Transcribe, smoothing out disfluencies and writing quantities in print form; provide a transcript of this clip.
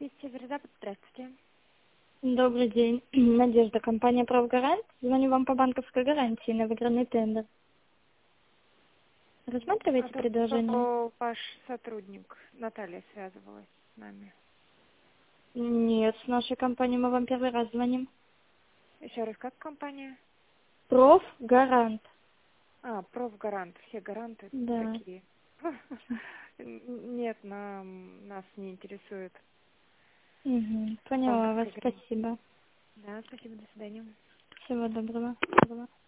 Весь Северо-Запад, здравствуйте. Добрый день. Надежда, компания «Правгарант». Звоню вам по банковской гарантии на выигранный тендер. А Рассматриваете предложение? то ваш сотрудник Наталья связывалась с нами. Нет, с нашей компанией мы вам первый раз звоним. Еще раз, как компания? «Профгарант». Профгарант. Все гаранты Да. такие. Нет, нас не интересует Поняла вас, банковская гарантия. спасибо. Да, спасибо, до свидания. Всего доброго.